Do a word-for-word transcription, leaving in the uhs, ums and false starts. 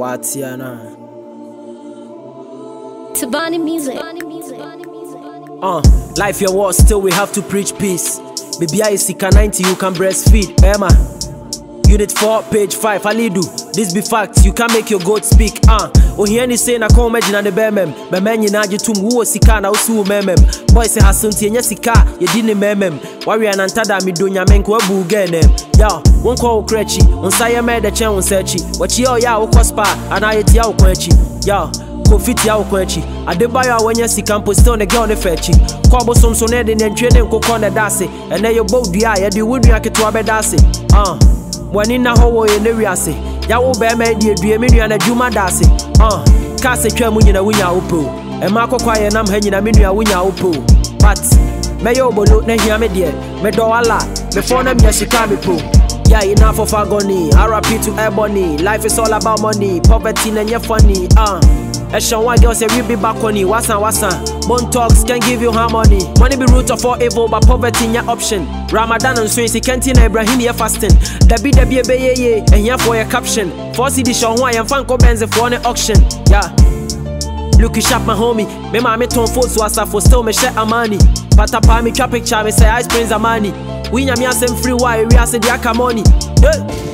Watiana. Tabani music. Uh, life your war, still we have to preach peace. Baby, I see ninety, you can breastfeed. Emma, unit four, page five. Alidu, this be facts. You can make your goat speak. Uh, oh, he any say na come imagine and the bemem. Bemen you na jitum who sika na usu memem. Boy say hasunti enya sika, ye dini memem. Warrior and antada mi dunya menko ebu genem. Yo, one call krechi, on saya me the chen on searchi. What yo ya o cospa, and I eat ya o quenchi. Yo. Fit ya ukwenchi Adebayo awenye si campo still ne girl ne fechi Kwabo somso ne de nentwe ne nkoko ne dase Ene yo bow dua ye de wunu aketo abedase Ah Mwani na howo ye ne wiase Ya wo be me de due me nua na dwuma dase Ah Ka se twa mu nyina wunya opo E ma kokwa ye nam ha nyina me nua wunya opo But me yo bolo ne hia me de me do ala me for na me shika me po Yeah, enough of agony. R I P to ebony. Life is all about money. Poverty and you're funny. Uh Eshan one girl say we be back on you. Wasan wasan. Bone talks can give you harmony. Money be root of all evil, but poverty in your option. Ramadan and Swayze Kentina Ibrahim ya fasting. Debi debi ebe ye ye. And here for your caption. For C D show why and Fanko Benz for an auction. Yeah. Look you sharp my homie. Me ma me ton foes wasa for still me share amani. Pata pa me trap picture me say ice springs amani. We nya me asem free why we ase dia ka money. Hey.